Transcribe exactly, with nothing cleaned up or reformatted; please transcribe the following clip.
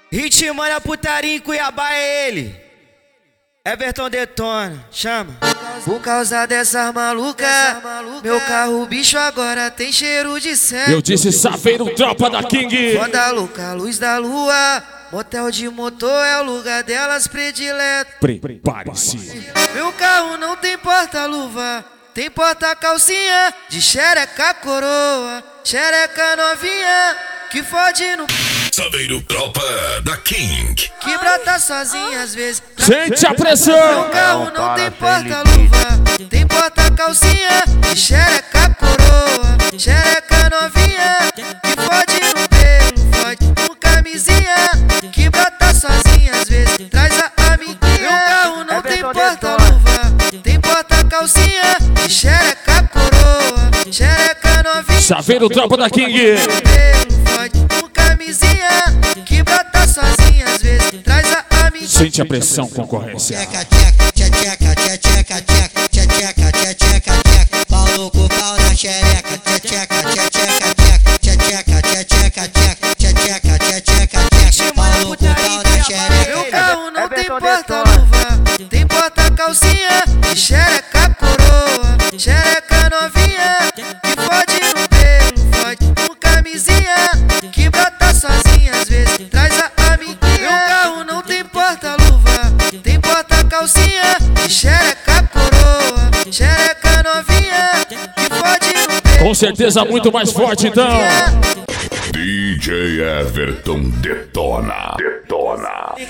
Ritmando a putaria em Cuiabá é ele, Everton Detona, chama. Por causa dessas malucas, meu carro bicho agora tem cheiro de céu. Eu disse Saveiro, tropa da King. Foda louca, luz da lua, motel de motor é o lugar delas predileto. Prepare-se. Meu carro não tem porta-luva, tem porta-calcinha de xereca coroa, xereca novinha que fode no... Saveiro, tropa da King. Que brota sozinha às vezes. Sente a pressão. Meu carro não tem porta-luva, tem porta-calcinha de xereca coroa, xereca novinha que fode no pelo, fode com camisinha. Que brota sozinha às vezes, traz a amiguinha. Meu carro não tem porta-luva, tem porta-calcinha de xereca coroa, xereca novinha. Saveiro, tropa da King. Que brota sozinha às vezes, traz a amiguinha. Sente a pressão, concorrência. Tcheca, tcheca, tcheca, tcheca, tcheca, tcheca, tcheca, tcheca, pau no cu, pau na xereca, tcheca, tcheca, tcheca, tcheca, tcheca, tcheca, pau no cu, pau na xereca. Meu carro não tem porta-luva, tem porta-calcinha de xereca coroa, xereca novinha que fode no pelo, fode com camisinha. Que brota sozinha às vezes, traz a amiguinha. Meu carro não tem porta-luva, tem porta-calcinha de xereca coroa, xereca novinha que fode no pelo. Com certeza muito mais forte então. D J Everton Detona. Detona.